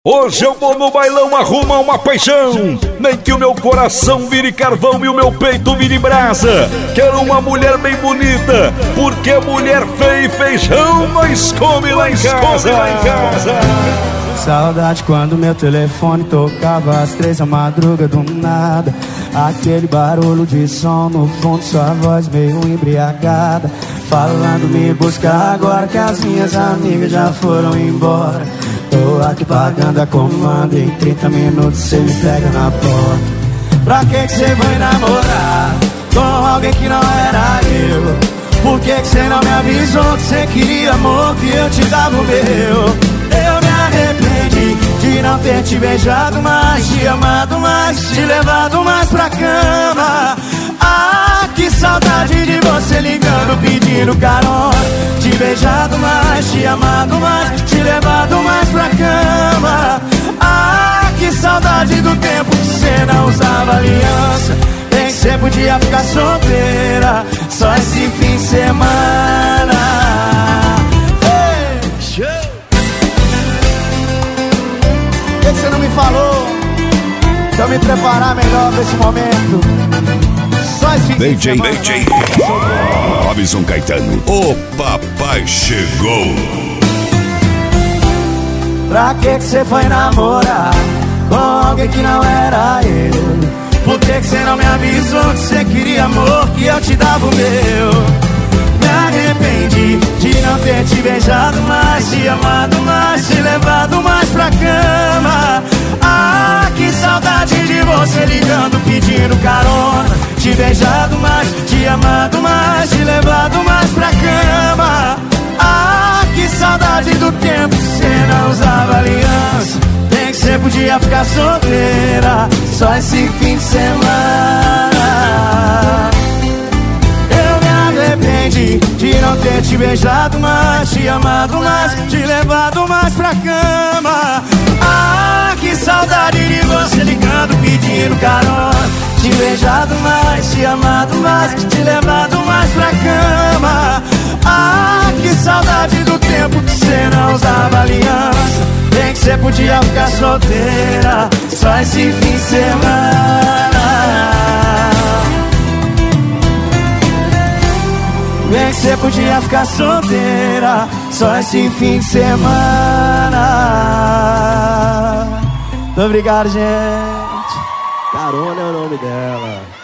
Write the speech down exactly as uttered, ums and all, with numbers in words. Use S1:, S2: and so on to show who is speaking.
S1: Hoje eu vou no bailão arrumar uma paixão, nem que o meu coração vire carvão e o meu peito vire brasa. Quero uma mulher bem bonita, porque mulher feia e feijão nós come lá em casa. Lá em casa.
S2: Saudade quando meu telefone tocava às três da madruga do nada. Aquele barulho de som no fundo, sua voz meio embriagada, falando me buscar agora que as minhas amigas já foram embora. Tô aqui pagando a comanda, em trinta minutos cê me pega na porta. Pra que que cê vai namorar com alguém que não era eu? Por que que cê não me avisou que cê queria amor, que eu te dava o meu? Eu me arrependi de não ter te beijado mais, te amado mais, te levado mais pra cama. Ah, que saudade de você ligando, pedindo carona. Te beijado mais, te amado mais, te levado mais pra cama. Ah, que saudade do tempo que você não usava aliança. Bem que você podia ficar solteira só esse fim de semana. Hey, show! Por que você não me falou? Pra eu me preparar melhor pra esse momento.
S1: D J, D J Robson Caetano, o papai chegou.
S2: Pra que que você foi namorar com alguém que não era eu? Por que que você não me avisou que você queria amor, que eu te dava o meu? Me arrependi de não ter te beijado mais, te amado mais, te levado mais pra cama. Ah, que saudade de você ligando, pedindo carona. Te beijado mais, te amado mais, te levado mais pra cama. Ah, que saudade do tempo que você não usava aliança. Bem que você podia ficar solteira só esse fim de semana. Eu me arrependi de não ter te beijado mais, te amado mais, te levado mais pra cama. Ah, que saudade de você ligando, pedindo carona. Te beijado mais, te amado mais, te levado mais pra cama. Ah, que saudade do tempo que você não usava aliança. Bem que você podia ficar solteira só esse fim de semana. Bem que você podia ficar solteira só esse fim de semana. Muito obrigado, gente. Carona é o nome dela.